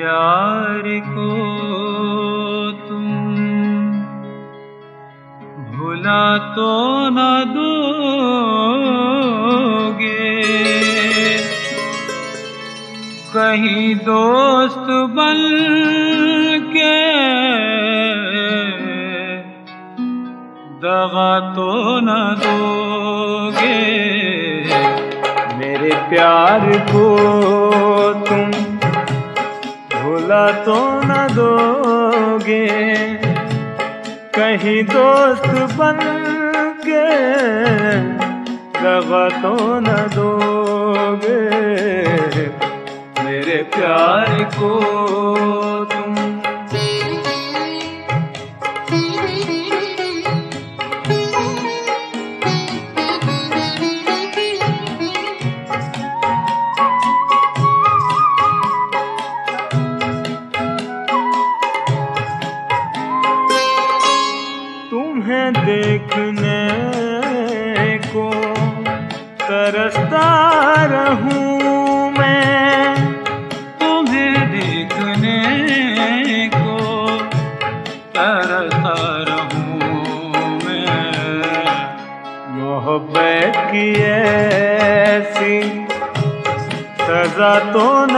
प्यार को तुम भुला तो न दोगे, कहीं दोस्त बन के दगा तो न दोगे। मेरे प्यार को तुम भुला तो न दोगे, कहीं दोस्त बन के दगा तो न दोगे। मेरे प्यार को तुम तुम्हें देखने को तरसता रहूं मैं, तुम्हें देखने को तरसता रहूं मैं। मोहब्बत की ऐसी सजा तो न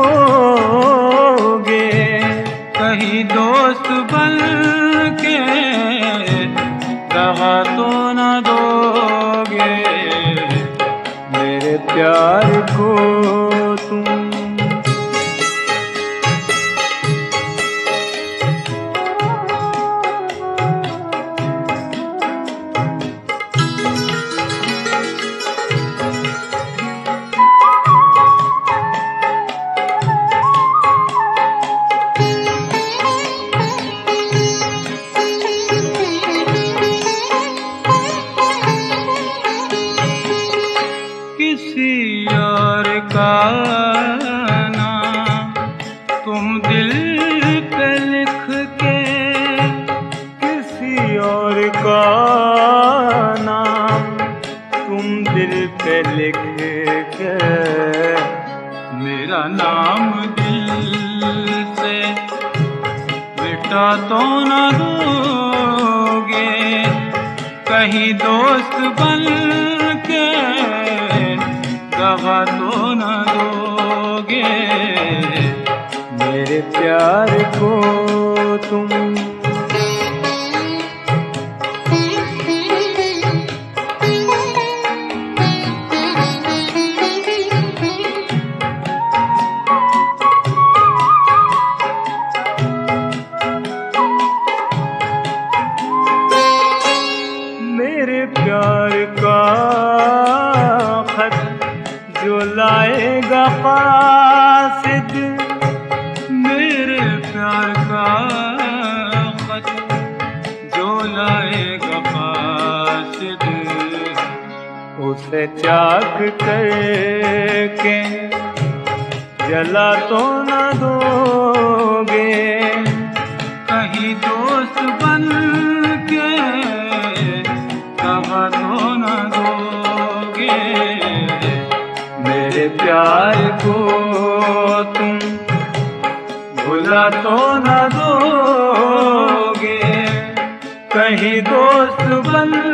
दोगे, कहीं दोस्त बन के दगा तो न दोगे। मेरे प्यार को तुम किसी और का नाम तुम दिल पे लिख के, किसी और का नाम तुम दिल पे लिख के, मेरा नाम दिल से मिटा तो न दोगे, कहीं दोस्त बन के दगा तो न दोगे। मेरे प्यार को तुम मेरे प्यार का खत जो लाएगा कासिद, मेरे प्यार का खत जो लाएगा कासिद, उसे चाक करके जला तो न दोगे, कहीं दोस्त बन के दगा तो न दोगे। मेरे प्यार को तुम भुला तो न दोगे, कहीं दोस्त बन